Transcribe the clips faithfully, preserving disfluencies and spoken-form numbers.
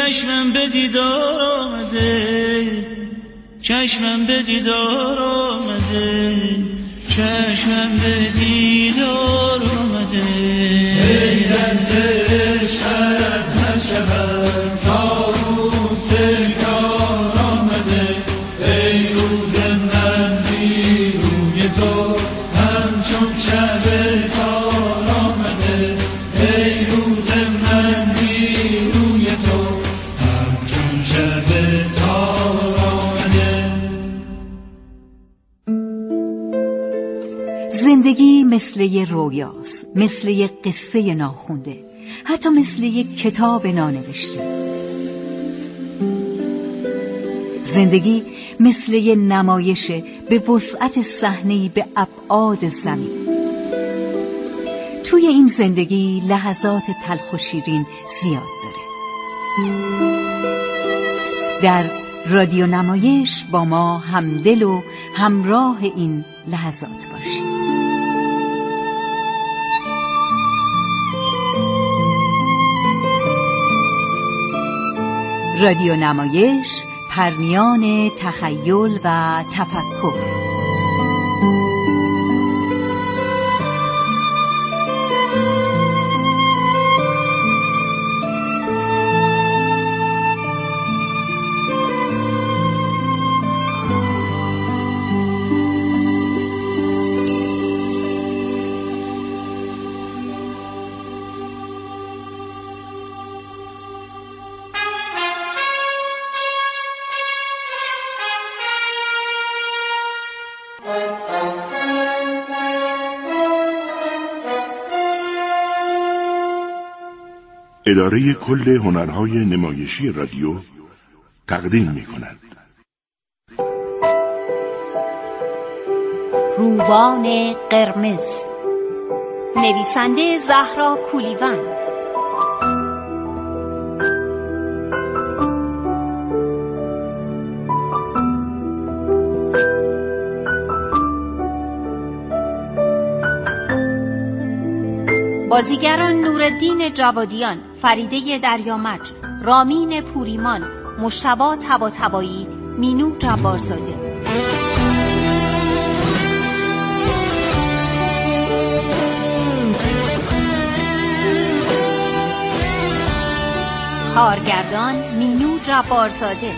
چشمم به دیدار آمده، چشمم به دیدار آمده، چشمم به دیدار آمده. ای دست عشقت هر شبم تا روز تکرار آمده، ای روز من بی روی تو همچون شب تار آمده، ای روز من بی روی تو همچون شب تار آمده. زندگی مثل یه رویاست، مثل یه قصه ناخونده، حتی مثل یه کتاب نانوشته. زندگی مثل یه نمایشه به وسعت صحنه‌ای به ابعاد زمین. توی این زندگی لحظات تلخ و شیرین زیاد داره. در رادیو نمایش با ما همدل و همراه این لحظات باشید. رادیو نمایش، پرمیان تخیل و تفکر. اداره کل هنرهای نمایشی رادیو تقدیم می‌کند. روبان قرمز، نویسنده زهرا کولیوند. بازیگران نورالدین جوادیان، فریده دریامج، رامین پوریمان، مجتبی طباطبایی، مینو جبارزاده. کارگردان مینو جبارزاده.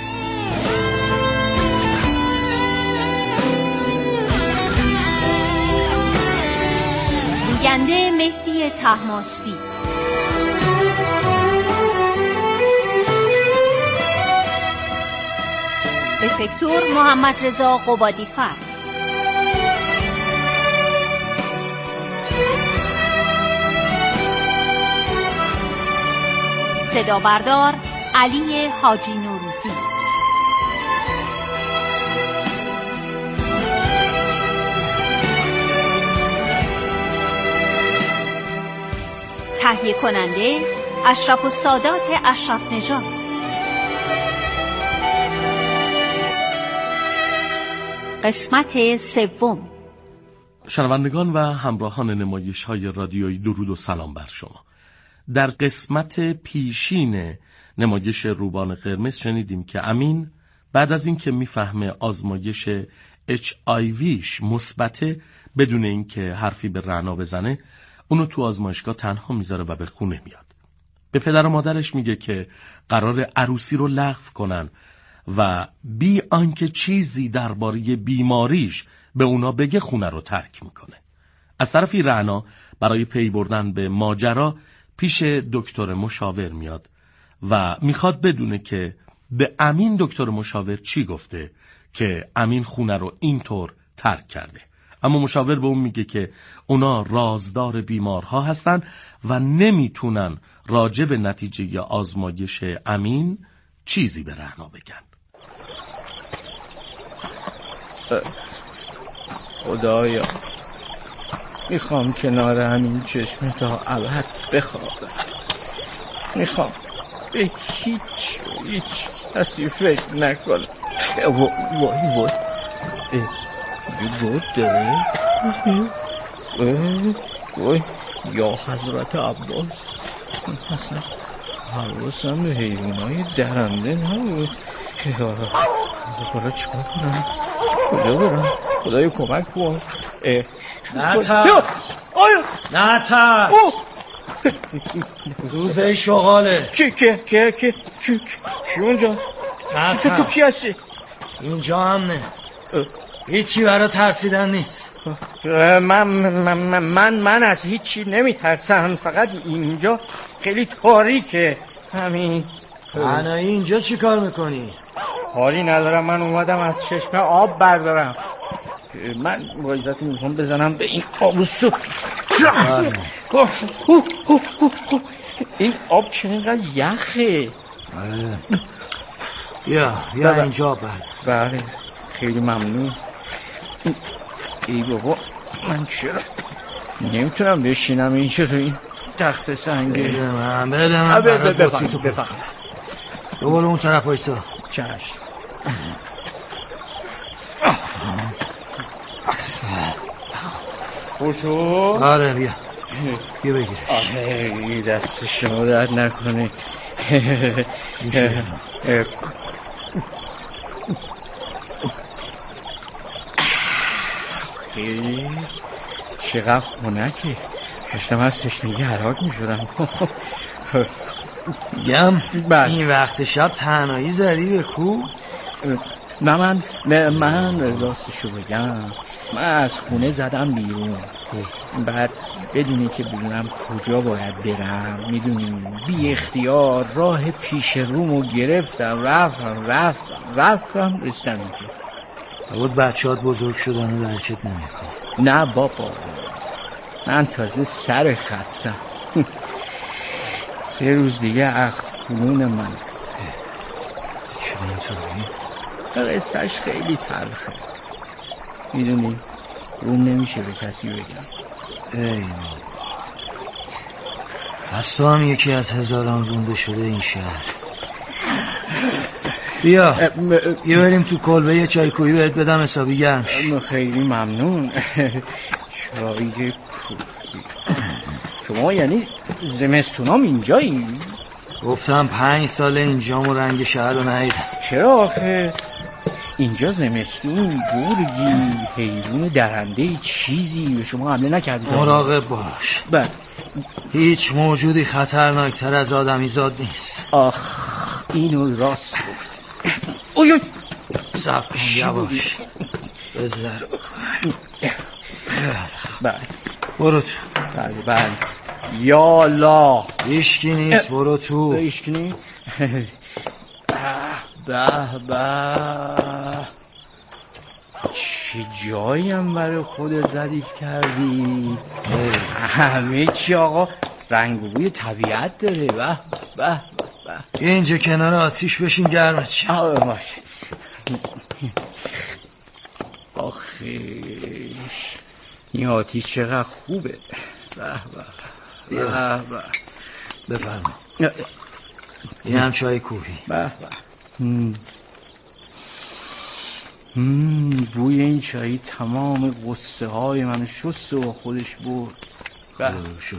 گوینده مهدی طهماسبی. افکتور محمد رضا قبادیفر. صدا بردار علی حاجی نوروزی. تهیه کننده اشرف السادات اشرف نژاد. قسمت سوم. شنوندگان و همراهان نمایش های رادیویی، درود و سلام بر شما. در قسمت پیشین نمایش روبان قرمز شنیدیم که امین بعد از اینکه میفهمه آزمایش اچ آی ویش مثبته، بدون اینکه حرفی به رعنا بزنه اونو تو آزمایشگاه تنها میذاره و به خونه میاد. به پدر و مادرش میگه که قرار عروسی رو لغو کنن و بی آنکه چیزی درباره بیماریش به اونا بگه خونه رو ترک میکنه. از طرفی رعنا برای پی بردن به ماجرا پیش دکتر مشاور میاد و میخواد بدونه که به امین دکتر مشاور چی گفته که امین خونه رو اینطور ترک کرده. اما مشاور به اون میگه که اونا رازدار بیمارها هستن و نمیتونن راجع به نتیجه آزمایش امین چیزی به رعنا بگن. خدایا، میخوام کنار همین چشم تا ابد بخوابم. میخوام به هیچ هیچ کسی فکر نکنم. وای وای یه بود داره. وای یا حضرت عباس، اصلا حواسم به حیوانای درنده نبود. حالا چیکار کنم؟ کجا برم؟ خدای کمک کن. نه ترس نه ترس روزه شغاله. کی کی کی کی کی کی اونجا؟ نه تو کی هستی؟ اینجا امنه، هیچی برای ترسیدن نیست. من من من من از هیچی نمی ترسم، فقط اینجا خیلی تاریکه. همین. تنهایی اینجا چی کار میکنی؟ کاری ندارم، من اومدم از چشمه آب بردارم. من باید میخوام بزنم به این آب سو. این آب چقدر یخه. یا یا اینجا بعد. بله خیلی ممنون. ای بابا من چرا نمیتونم بشینم اینجا رو این تخت سنگه؟ بده من بده من برات بطری تو بفهم. دوباره اون طرف وایسا. چشم. خوشو؟ آره بیا بیا بگیرش. آره دست شما درد نکنه. خیلی چقدر خونکی. ششتم از تشنگی حراک می شدم. میگم این وقت شب تنهایی زدی به کو؟ نه من نه من راستشو بگم من از خونه زدم بیرون. بعد بدونی که بدونم کجا باید برم، میدونی بی اختیار راه پیش رومو گرفتم، رفتم رفتم رفتم رسیدم اینجا. بود بچه‌هات بزرگ شدن و درکت نمیکنه. نه بابا من تازه سر خطم. سه روز دیگه عقد کنون من. چرا اینطوری؟ قصهش خیلی تلخه، میدونی روم نمیشه به کسی بگم. ای بابا پس تو هم یکی از هزاران رونده شده این شهر. بیا یه بریم تو کلبه یه چای کوهی بهت بدم حسابی گرم شی. خیلی ممنون. چای کوهی. شما یعنی زمستونام اینجایی؟ گفتم پنج سال اینجام و رنگ شهر رو ندیدم. چرا آخه اینجا زمستون گرگی حیوان درنده چیزی به شما حمله نکرده؟ مراقب باش. بله هیچ موجودی خطرناکتر از آدمی زاد نیست. آخ اینو راست گفت. اوی صبر کن یواش بذار. بله برو تو. بله بله یا الله هیچکی نیست برو تو. هیچکی نیست. به به چه جاییم برای خودت ردیف کردی. همه چی آقا رنگ و بوی طبیعت داره. به به به اینجا کنار آتیش بشین گرمت شه. آه باشه. آخیش این آتیش چقدر خوبه. به به به به بفرما این هم چای کوهی. به به مم، بوی این چایی تمام غصه های من شست و خودش برد. به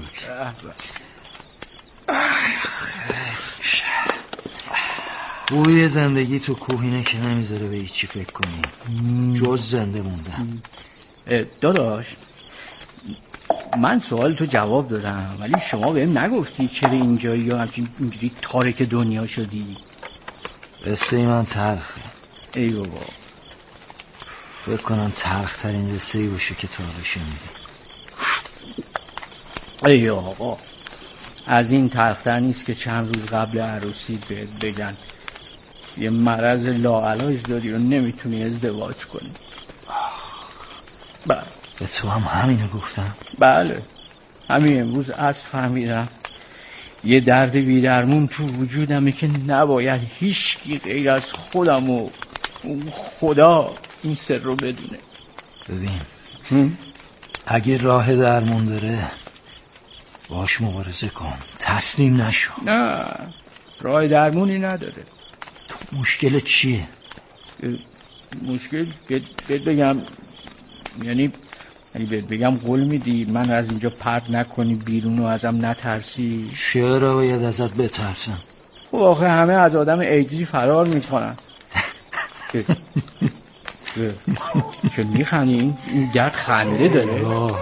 بوی زندگی تو کوهینه که نمیذاره به هیچی فکر کنی جز زنده موندن. داداش من سوال تو جواب دادم ولی شما بهم نگفتی چرا اینجایی یا همچین اینجوری تارک دنیا شدی. قصه من تلخه. ای بابا فکر کنم تلخ ترین قصه ای باشه که تا حالا شنیدی. ای آقا از این تلختر نیست که چند روز قبل عروسی بهت بگن یه مرض لاعلاج داری و نمیتونی ازدواج کنی. بله به تو هم همینو گفتم؟ بله همین امروز از فهمیدم یه درد بیدرمون تو وجودمه که نباید هیچکی غیر از خودم و خدا این سر رو بدونه. ببین اگه راه درمون داره باش مبارزه کن، تسلیم نشو. نه راه درمونی نداره. تو مشکل چیه؟ مشکل بهت بگم یعنی یعنی بهت بگم قول میدی من از اینجا پرت نکنی بیرون و ازم نترسی؟ چرا باید ازت بترسم؟ واقعا همه از آدم ایدزی فرار میکنن. چون میخندی؟ این درد خنده داره.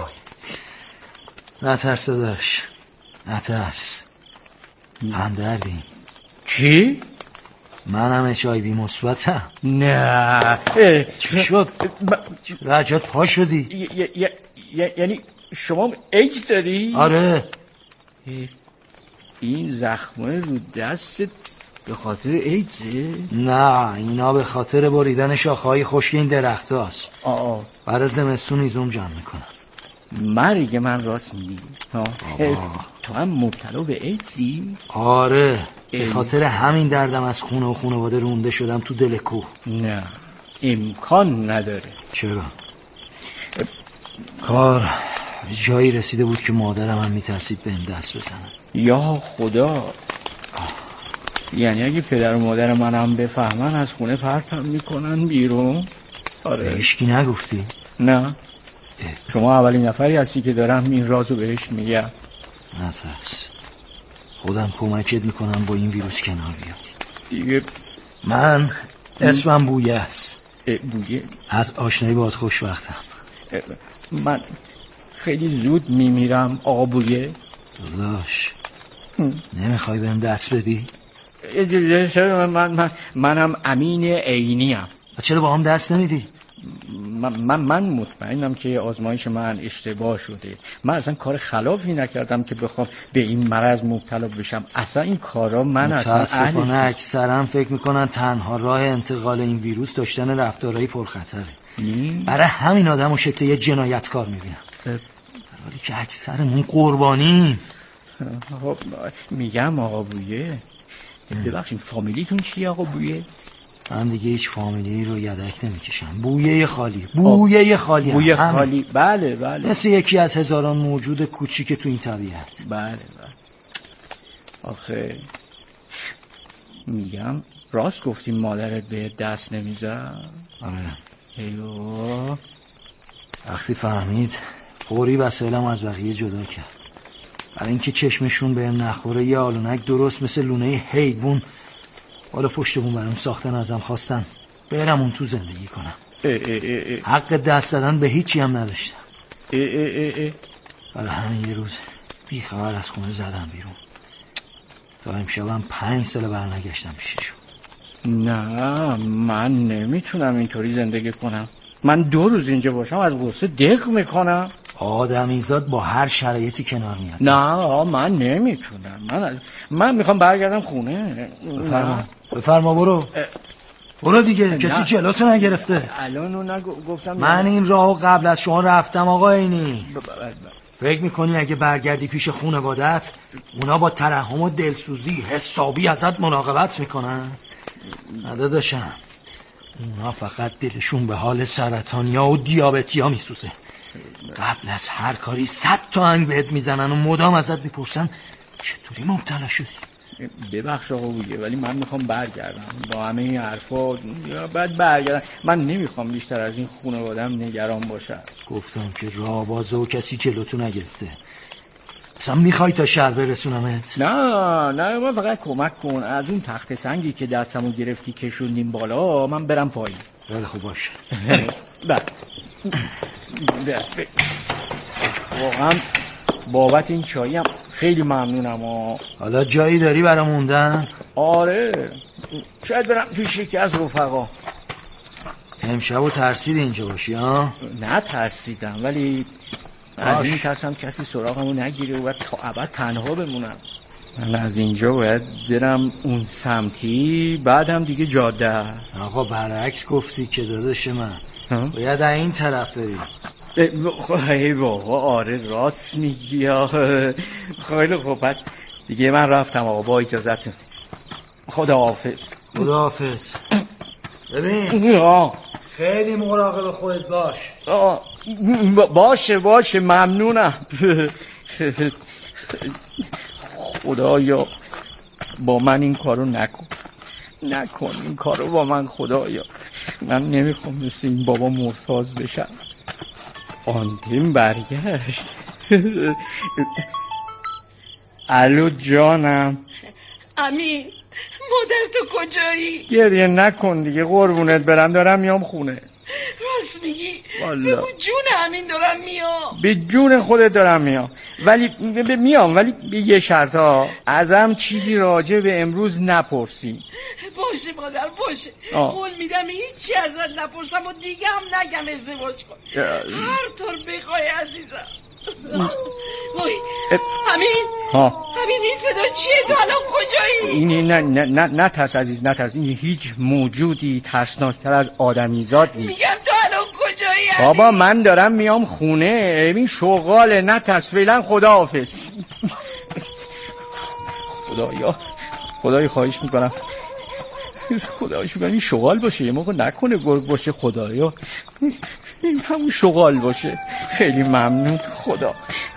نترس داشت، نترس. همدردیم. چی؟ منم اچ آی وی مثبتم. نه چی شد؟ چرا عجب پا شدی؟ یعنی شما ایدز داری؟ آره. این زخمه رو دستت به خاطر ایدزه؟ نه، اینا به خاطر بریدن شاخه‌های خشک این درخت هاست. آه برای زمستون ایزوم جمع میکنم. مرگ من راست میگی؟ تو هم مبتلا به ایدزی؟ آره، به خاطر همین دردم از خونه و خانواده رونده شدم تو دل کوه. نه، امکان نداره. چرا؟ کار جایی رسیده بود که مادرم هم میترسید بهم دست بزنم. یا خدا. یعنی اگه پدر و مادر منم بفهمن از خونه پرتم میکنن بیرون؟ آره. هیچکی نگفتی؟ نه. شما اولین نفری هستی که دارم این رازو بهش میگم. نترس، خودم کمکت میکنم با این ویروس کنار بیام. دیگه من اسمم بویه است. بویه؟ از آشنایی باهات خوشوقتم. من خیلی زود میمیرم آقا بویه. داداش نمیخوای بهم دست بدی؟ من, من منم امین عینیم. چرا با هم دست نمیدی؟ من, من, من مطمئنم که آزمایش من اشتباه شده. من اصلا کار خلافی نکردم که بخوام به این مرض مبتلا بشم. اصلا این کارا من اصلا متاسفانه اکثرا فکر میکنن تنها راه انتقال این ویروس داشتن رفتارهای پرخطره. برای همین آدم و شکل یه جنایتکار میبینم، ولی که اکثرمون قربانیم. خب میگم آقا بویه، ببخشید فامیلیتون چیه آقا بویه؟ من دیگه هیچ فامیلی رو یدک نمیکشم. بویه خالی، بویه خالی، بویه خالی. بله بله، مثل یکی از هزاران موجود کوچیک تو این طبیعت. بله بله. آخه میگم راست گفتیم مادرت به دست نمیزد؟ آره. ایوه. وقتی فهمید فوری وسایلم از بقیه جدا کرد. برای اینکه چشمشون بهم نخوره یه آلونک درست مثل لونه حیوان بالا پشتمون برام ساختن، ازم خواستن برم اون تو زندگی کنم. ای ای ای ای. حق دست دادن به هیچی هم نداشتم. ای ای ای ای. برای همین یه روز بی خبر از خونه زدم بیرون. تا امشبم پنج سال برنگشتم پیششون. نه من نمیتونم اینطوری زندگی کنم. من دو روز اینجا باشم از غصه دق میکنم. آدمیزاد با هر شرایطی کنار میاد. نه من نمیتونم. من من میخوام برگردم خونه. بفرما بفرما برو برو دیگه، کسی جلوتو نگرفته. الانو نگفتم. من این راهو قبل از شما رفتم آقا اینی. فکر میکنی اگه برگردی پیش خانوادت اونا با ترحم و دلسوزی حسابی ازت مراقبت میکنن؟ نداداشم، اونا فقط دلشون به حال سرطانیا و دیابتیا میسوزه. قبل از هر کاری صد تا هنگ بهت میزنن و مدام ازت میپرسن چطوری مبتلا شدی. ببخش آقا بویه ولی من میخوام برگردم با همه این حرفا. بعد برگردم. من نمیخوام بیشتر از این خانواده‌ام نگران باشم. گفتم که راه بازه و کسی جلوتو نگرفته. اصلا میخوای تا شهر برسونمت؟ نه نه من فقط کمک کن. از اون تخت سنگی که دستمو گرفتی کشوندیم بالا من برم پایین. خیلی خوب باشه. بعد واقعا بابت این چایی هم خیلی ممنونم. آه. حالا جایی داری برای موندن؟ آره شاید برم پیش یکی از رفقا. امشب و ترسید اینجا باشی ها؟ نه ترسیدم ولی از این ترسم کسی سراغمو نگیره و باید تا ابد تنها بمونم. من از اینجا باید برم اون سمتی بعدم دیگه جاده است. آقا برعکس گفتی که داداش من باید این طرف بری. ای بابا آره راست میگی. خیلی خوب پس دیگه من رفتم آقا با اجازتون. خدا حافظ. خدا حافظ. ببین آه. خیلی مراقب خودت باش. آه. باشه باشه ممنونم. خدایا با من این کارو نکن نکن این کارو با من خدایا. من نمیخوام مثل این بابا مرتاض بشم. آنتین برگشت. الو جانم. امین مادر تو کجایی؟ گریه نکن دیگه قربونت برم، دارم میام خونه. راست میگی؟ والا بگو جون امین دارم میام. به جون خودت دارم میام، ولی ب... میام ولی به یه شرط ها. ازم چیزی راجع به امروز نپرسی. باشه مادر باشه. قول میدم هیچی ازت نپرسم و دیگه هم نگم ازدواج کن. هر طور بخوای عزیزم. وای امین ها امین این صدا چیه؟ تو الان کجایی؟ این نه نه نه نه ترس عزیز، نه ترس. این هیچ موجودی ترسناکتر از آدمیزاد نیست. میگم تو الان کجایی؟ بابا من دارم میام خونه، این شغاله، نه ترس. فعلا خداحافظ. خدایا خدای خواهش میکنم خدایش میکنم این شغال باشه، یه موقع نکنه گرگ باشه. خدایا این همون شغال باشه. خیلی ممنون خدا.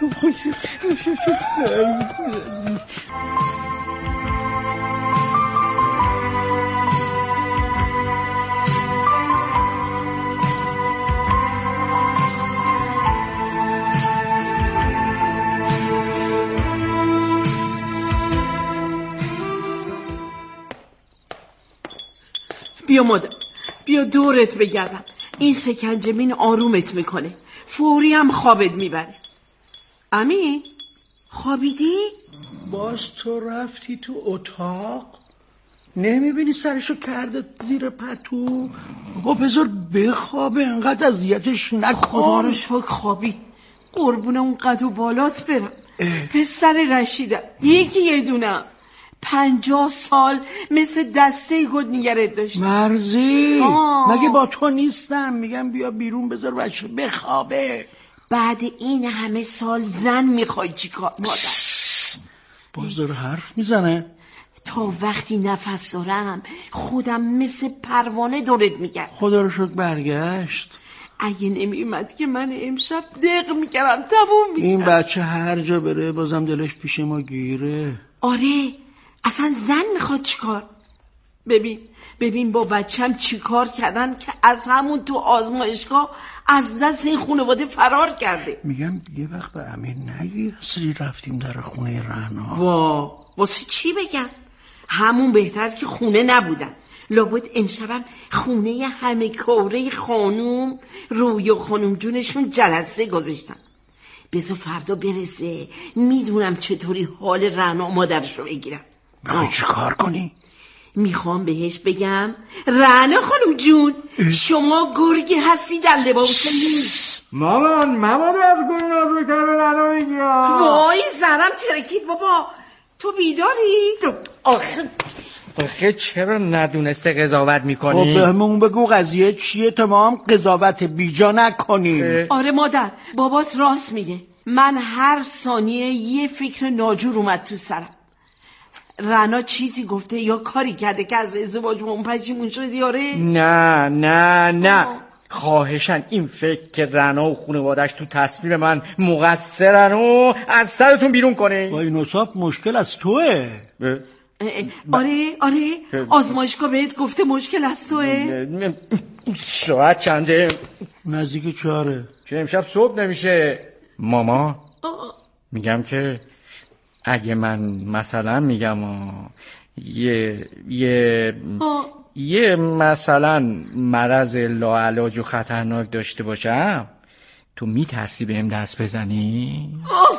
بیا مادر بیا دورت بگردم. این سکنجبین آرومت میکنه، فوری هم خوابت میبره. امین خوابیدی؟ باز تو رفتی تو اتاق؟ نمیبینی سرشو کرده زیر پتو؟ بابا بذار بخوابه، انقدر اذیتش نکن. خدا رو شکر خوابید. قربون اون قد و بالات برم. پسر رشیدم، یکی یه دونم، پنجاه سال مثل دسته گد نگرت داشتم. مرزی آه. مگه با تو نیستم؟ میگم بیا بیرون بذار بچه بخوابه. بعد این همه سال زن میخوای چیکار مادر؟ باز داره حرف میزنه. تا وقتی نفس دارم خودم مثل پروانه دورت میگرد. خدا رو شکر برگشت. اگه نمیومد که من امشب دق میکردم تموم میکردم. این بچه هر جا بره بازم دلش پیش ما گیره. آره اصلا زن میخواد چیکار؟ ببین ببین با بچم چیکار کردن که از همون تو آزمایشگاه از دست این خانواده فرار کرده. میگم یه وقت به امین نگی اصلی رفتیم در خونه رهنا. وا واسه چی بگم؟ همون بهتر که خونه نبودن. لابد امشبم خونه همه کوره خانوم روی و خانوم جونشون جلسه گذاشتن. بذار فردا برسه میدونم چطوری حال رهنا مادرشو بگیرم. میخوای چی کار کنی؟ میخوام بهش بگم رهنا خانم جون شما گرگی هستی در لباس نیست. مامان مامان از گناه رو کرده رهنا میگم. وای زنم ترکید بابا. تو بیداری؟ آخه آخه چرا ندونسته قضاوت میکنی؟ خب بهمون بگو قضیه چیه تا ما هم قضاوت بیجا نکنیم. آره مادر بابات راست میگه. من هر ثانیه یه فکر ناجور اومد تو سرم. رهنا چیزی گفته یا کاری کرده که از ازدواج با اون پشیمون شدی؟ آره؟ نه نه نه آه. خواهشن این فکر که رهنا و خانواده‌اش تو تصمیم من مقصرن و از سرتون بیرون کنه. با این اصاف مشکل از توه. آره آره آزمایشگاه بهت گفته مشکل از توه. ساعت چنده؟ نزدیک چهاره. چه امشب صبح نمیشه؟ ماما میگم که اگه من مثلا میگم یه یه آه. یه مثلا مرض لاعلاج و خطرناک داشته باشم تو میترسی بهم دست بزنی؟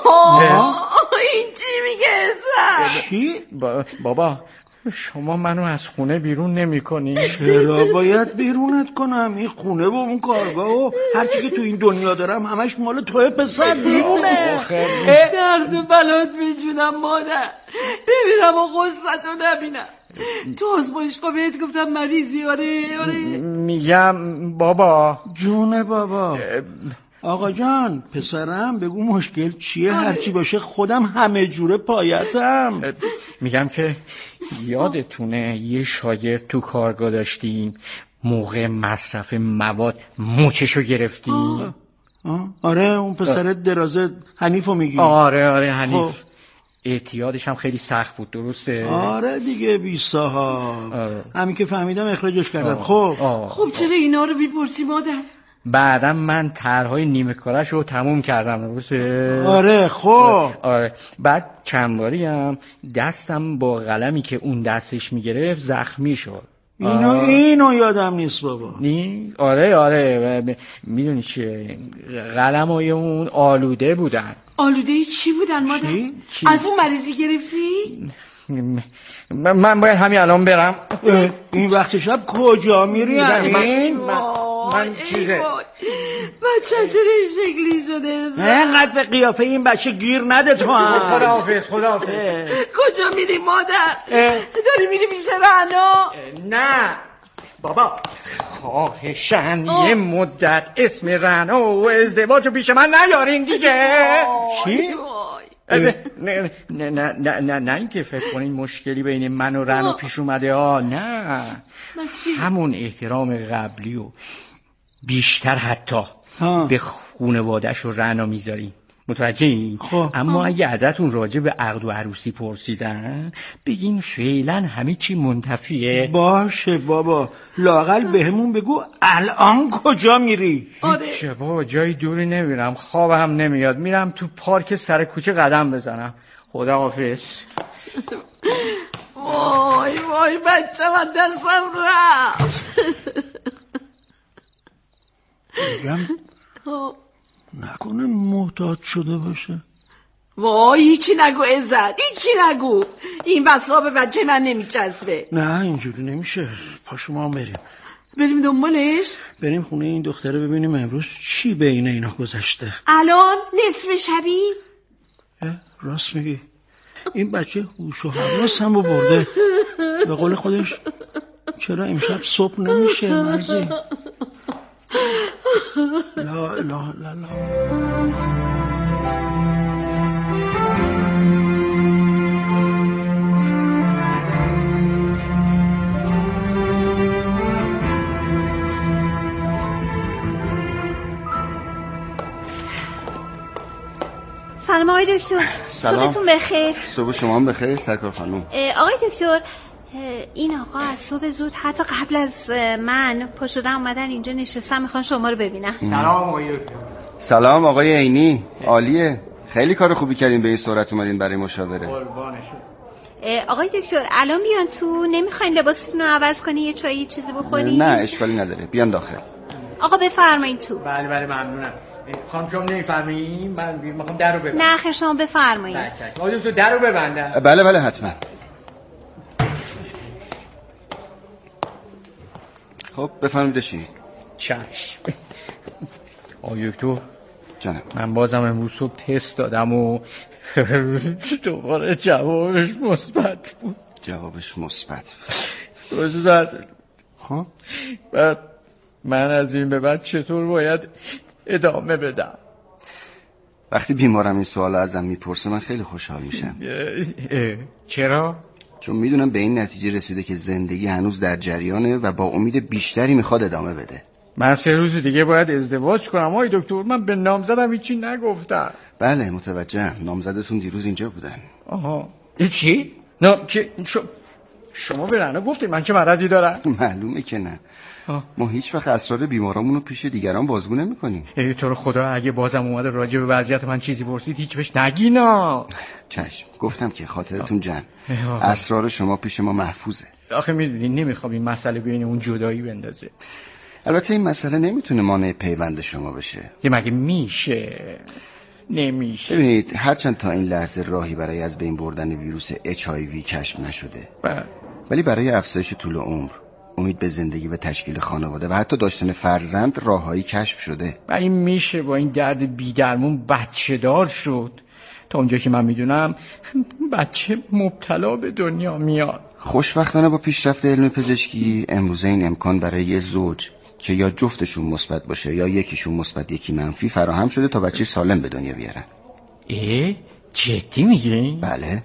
این چی میگه ازم؟ چی؟ با... بابا شما منو از خونه بیرون نمی کنی؟ چرا باید بیرونت کنم؟ این خونه و اون کارگاه و هرچی که تو این دنیا دارم همش مال توی پسر بیرونه. درد و بلات بجونم مادر، ببینم و غصتو نبینم. تو آزمایشگاه بهت گفتم مریضی؟ آره آره میگم بابا. جونه بابا. آقا جان پسرم بگو مشکل چیه؟ هرچی باشه خودم همه جوره پایتم. میگم که یادتونه یه شاگرد تو کارگاه داشتیم موقع مصرف مواد موچشو گرفتیم؟ آه. آه. آره اون پسر درازه حنیفو میگی؟ آره آره حنیف. خب. اعتیادش هم خیلی سخت بود درسته؟ آره دیگه بی صاحب. همین که فهمیدم اخراجش کردم. خب آه. خب چرا اینا رو بیپرسی مادر؟ بعدم من طرحهای نیمه کارش رو تموم کردم. درسته؟ آره خب. آره بعد چند باری هم دستم با قلمی که اون دستش میگرفت زخمی شد. اینو اینو یادم نیست بابا. نی؟ آره آره میدونی چیه، قلمای اون آلوده بودن. آلوده چی بودن مادر؟ چی؟ از اون مریضی گرفتی؟ من باید همین الان برم. این وقت شب کجا میری همین؟ من, من چیزه بچه چرا این شکلی شده؟ اینقدر به قیافه این بچه گیر نده تو هم. خداحافظ خداحافظ. کجا میری مادر؟ داری میری پیش رعنا؟ نه بابا خواهشن یه مدت اسم رعنا و ازدواج رو پیش من نیارین دیگه. چی؟ نه نه نه نه نه نه اینکه فکر کنین مشکلی بین من و رعنا پیش اومده ها، نه همون احترام قبلی و بیشتر حتی ها. به خونواده‌اش و رعنا میذاری، متوجهی؟ خب اما اگه ازتون راجع به عقد و عروسی پرسیدن بگین فعلا همه چی منتفیه. باشه بابا، لااقل بهمون بگو الان کجا میری؟ چه بابا جایی دوری نمیرم، خوابم نمیاد، میرم تو پارک سر کوچه قدم بزنم. خداحافظ. وای وای بچه من دستم رفت. بگم نکنه محتاط شده باشه. وای هیچی نگو عزت، هیچی نگو، این بسا به بچه من نمیچسبه. نه اینجوری نمیشه، پاشو ما هم بریم. بریم دنبالش؟ بریم خونه این دختره ببینیم امروز چی بین اینا گذشته. الان نصف شبی؟ راست میگی، این بچه هوش و حواس هم رو برده. به قول خودش چرا امشب صبح نمیشه مرزی؟ لا لا لا لا. سلام آقای دکتر. سلام. صبحتون بخیر. صبح شما هم بخیر سرکار خانم. آقای دکتر این آقا از صبح زود حتی قبل از من پا شدن اومدن اینجا نشستن، میخوان شما رو ببینن. سلام آقای دکتر. سلام آقای عینی، عالیه، خیلی کار خوبی کردین به این سرعت اومدین برای مشاوره. آقای دکتر الان بیان تو، نمیخواین لباستون رو عوض کنی یه چایی چیزی بخوری؟ نه اشکالی نداره، بیان داخل. آقا بفرمایید تو. بله بله ممنونم. خانم شما نمیفهمین؟ من میخوام در رو ببندم. نه خیر شما بفرمایید. آقای دکتر در رو ببندم. بله بله حتما. خب بفرمایید بشین. چشم. آقای دکتر جانم، من بازم امروز صبح تست دادم و دوباره جوابش مثبت بود. جوابش مثبت بود. مثبت. خب بعد من از این به بعد چطور باید ادامه بدم؟ وقتی بیمارم این سوال ازم میپرسه من خیلی خوشحال میشم. چرا؟ چون میدونم به این نتیجه رسیده که زندگی هنوز در جریانه و با امید بیشتری میخواد ادامه بده. من سه روز دیگه باید ازدواج کنم آقای دکتر، من به نامزدم هیچی نگفتم. بله متوجهم، نامزدتون دیروز اینجا بودن. آها چی؟ نه چی؟ شو... شما به رعنا گفتید من چه مرضی دارم؟ معلومه که نه. آه. ما هیچ وقت اسرار بیمارامون رو پیش دیگران بازگو نمی‌کنیم. ای تو رو خدا اگه بازم اومده راجع به وضعیت من چیزی پرسید هیچ بهش نگینا. چشم، گفتم که خاطرتون جمع. اسرار شما پیش ما محفوظه. آخه میدونی نمیخوام این مسئله بین اون جدایی بندازه. البته این مسئله نمیتونه مانع پیوند شما بشه. که مگه میشه؟ نمیشه. ببینید هرچند تا این لحظه راهی برای از بین بردن ویروس اچ آی وی کشف نشده، با. ولی برای افزایش طول عمر، امید به زندگی و تشکیل خانواده و حتی داشتن فرزند راههایی کشف شده. و این میشه با این درد بی‌درمون بچه دار شد؟ تا اونجا که من میدونم بچه مبتلا به دنیا میاد. خوشبختانه با پیشرفت علم پزشکی امروزه این امکان برای یه زوج که یا جفتشون مثبت باشه یا یکیشون مثبت یکی منفی فراهم شده تا بچه سالم به دنیا بیارن. اه؟ جدی میگی؟ بله.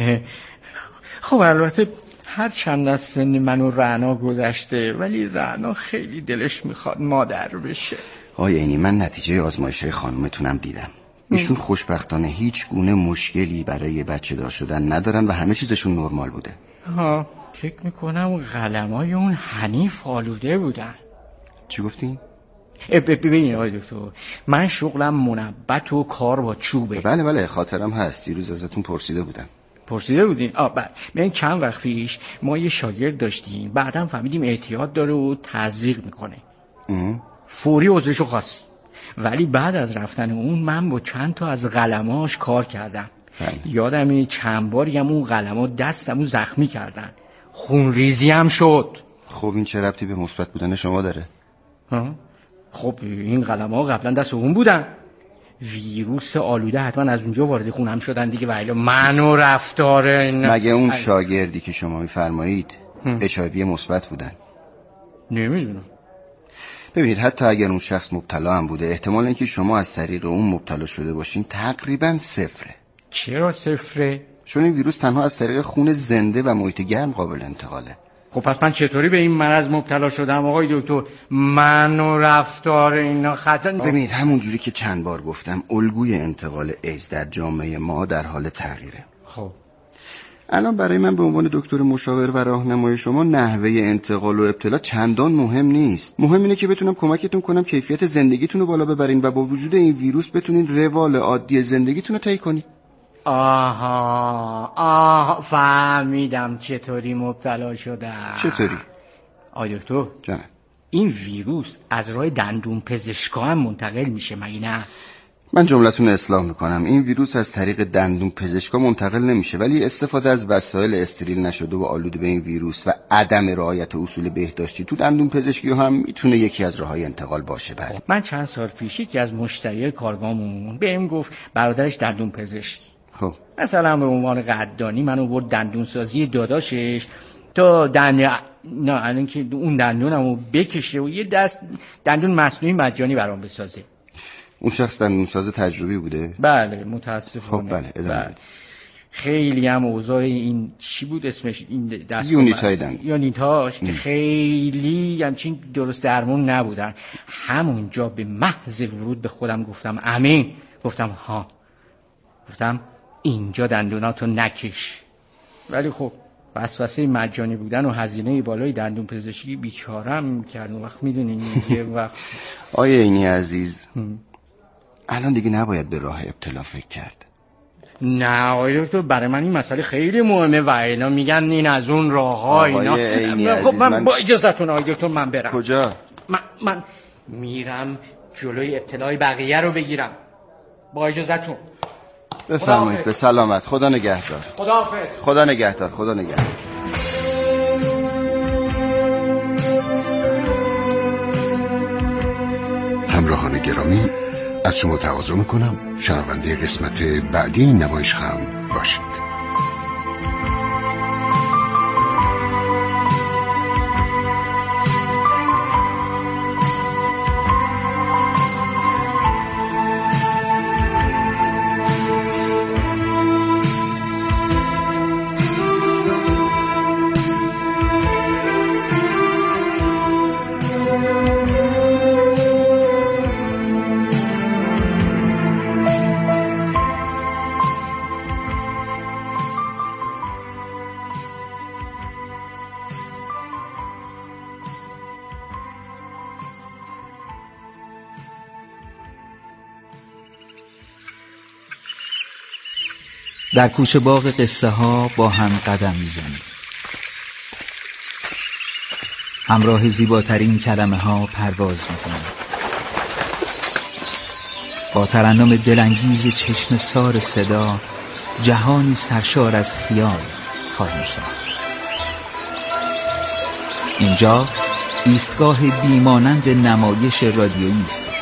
خب البته هر چند از سن من و رعنا گذشته، ولی رعنا خیلی دلش میخواد مادر بشه. آیا اینی من نتیجه آزمایش‌های خانومتونم دیدم. ایشون خوشبختانه هیچ گونه مشکلی برای بچه دار شدن ندارن و همه چیزشون نرمال بوده. ها فکر میکنم قلمای اون حنیف آلوده بودن. چی گفتین؟ ببینید آقای دکتر، من شغلم منبت و کار با چوبه. بله بله خاطرم هست، دیروز ازتون پرسیده بودم. پرسیده بودین؟ آه بله. ببین چند وقت پیش ما یه شاگرد داشتیم، بعدم فهمیدیم اعتیاد داره و تزریق میکنه. اه. فوری عذرشو خواست، ولی بعد از رفتن اون من با چند تا از قلماش کار کردم. بله. یادمه چند باری هم اون قلما دستمو زخمی کردن، خونریزی هم شد. خب این چه ربطی به مثبت بودن شما داره؟ ها؟ خب این قلم‌ها قبلا دست اون بودن، ویروس آلوده حتما از اونجا وارد خونم شدن دیگه. ولی من و رفتار این مگه اون شاگردی که شما میفرمایید اچ آی وی مثبت بودن؟ نمیدونم. ببینید حتی اگر اون شخص مبتلا هم بوده، احتمال اینکه شما از طریق اون مبتلا شده باشین تقریبا صفره. چرا صفره؟ چون این ویروس تنها از طریق خون زنده و محیط گرم قابل انتقاله. خب پس من چطوری به این مرض مبتلا شدم آقای دکتر؟ من و رفتار اینا خطا. ببینید همون جوری که چند بار گفتم، الگوی انتقال ایدز در جامعه ما در حال تغییره. خب الان برای من به عنوان دکتر مشاور و راهنمای شما نحوه انتقال و ابتلا چندان مهم نیست. مهم اینه که بتونم کمکتون کنم کیفیت زندگیتون رو بالا ببرین و با وجود این ویروس بتونین روال عادی زندگیتون رو طی کنین. آها آها فهمیدم چطوری مبتلا شدم. چطوری؟ آی دکتر جان، این ویروس از راه دندون پزشکا هم منتقل میشه مگه نه؟ من جملتون اصلاح میکنم. این ویروس از طریق دندون پزشکا منتقل نمیشه، ولی استفاده از وسایل استریل نشده و آلوده به این ویروس و عدم رعایت اصول بهداشتی تو دندون پزشکی هم میتونه یکی از راههای انتقال باشه. بله من چند سال پیش یکی از مشتری کارگاهمون بهم گفت برادرش دندون پزشک. خب مثلا به عنوان قدردانی منو برد دندون سازی داداشش تا دندون نه الان که اون دندونمو بکشه و یه دست دندون مصنوعی مجانی برام بسازه. اون شخص دندون ساز تجربی بوده؟ بله متاسفانه. خب بله ادامه بله. خیلی هم اوضاع این چی بود اسمش این دست یونیت های دندون یونیتاش که خیلی همچین درست درمون نبودن. همونجا به محض ورود به خودم گفتم امین، گفتم ها، گفتم اینجا دندوناتو نکش. ولی خب وسوسه مجانی بودن و هزینه بالای دندون پزشکی بیچاره‌ام کرد. وقت میدونین یه وقت آیه اینی عزیز الان دیگه نباید به راه ابتلا فکر کرد. نه آقای دکتر، برای من این مسئله خیلی مهمه و اینا میگن این از اون راه ها اینا. خب من, من با اجازهتون آقای دکتر من برم. کجا؟ من, من میرم جلوی ابتلای بقیه رو بگیرم. با اجازهتون. بفرمایید. به سلامت. خدا نگهدار. خداحافظ. خدا نگهدار. خدا نگهدار. همراهان گرامی، از شما تقاضا میکنم شنونده قسمت بعدی این نمایش هم باشید. در کوچه باغ قصه ها با هم قدم میزنیم. همراه زیباترین کلمه ها پرواز میکنیم. با ترنم دلانگیز چشم سار صدا جهانی سرشار از خیال خواهیم ساخت. اینجا ایستگاه بیمانند نمایش رادیویی است